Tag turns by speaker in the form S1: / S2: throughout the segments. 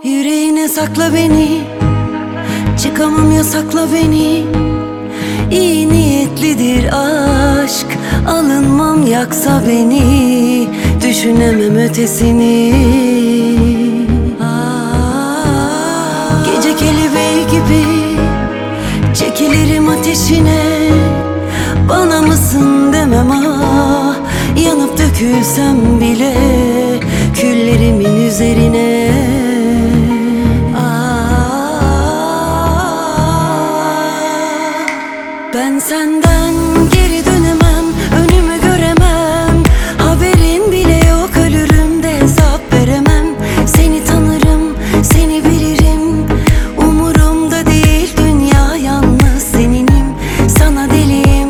S1: Yüreğine sakla beni, çıkamam yasakla beni. İyi niyetlidir aşk, alınmam yaksa beni. Düşünemem ötesini. Gece kelebeği gibi çekilirim ateşine. Bana mısın demem ah, yanıp dökülsem bile küllerimin üzerine. Ben senden geri dönemem, önümü göremem. Haberin bile yok, ölürüm de hesap veremem. Seni tanırım, seni bilirim. Umurumda değil dünya, yalnız seninim. Sana deliyim,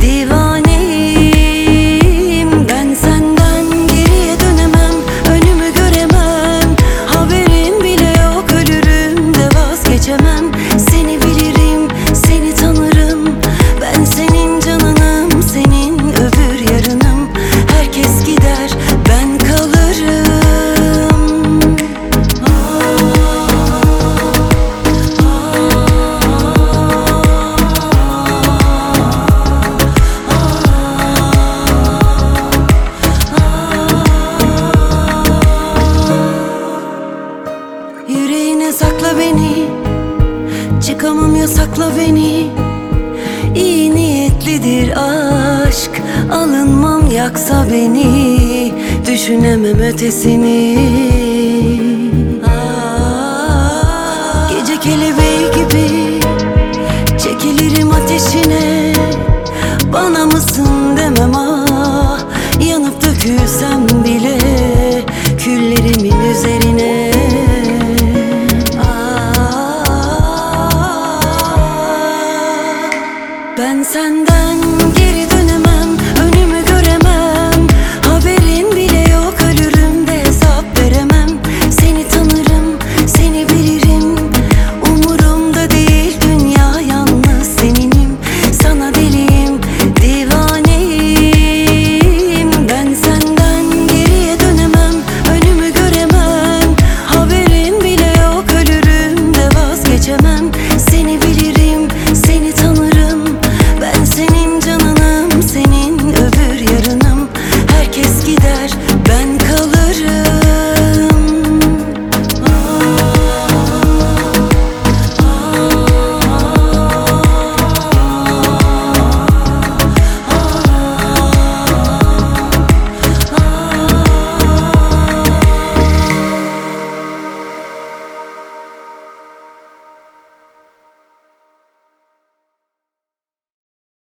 S1: divaneyim. Ben senden geriye dönemem, önümü göremem. Haberin bile yok, ölürüm de vazgeçemem. Seni bilirim, seni tanırım. Ben senin canınım, senin öbür yarınım. Herkes gider, ben kalırım. Yüreğine sakla beni, çıkamam yasakla beni. İyi niyetlidir aşk, alınmam yaksa beni. Düşünemem ötesini. Gece kelebeği gibi çekilirim ateşine. Bana mısın demem ah, yanıp dökülsem bile küllerimin üzerine.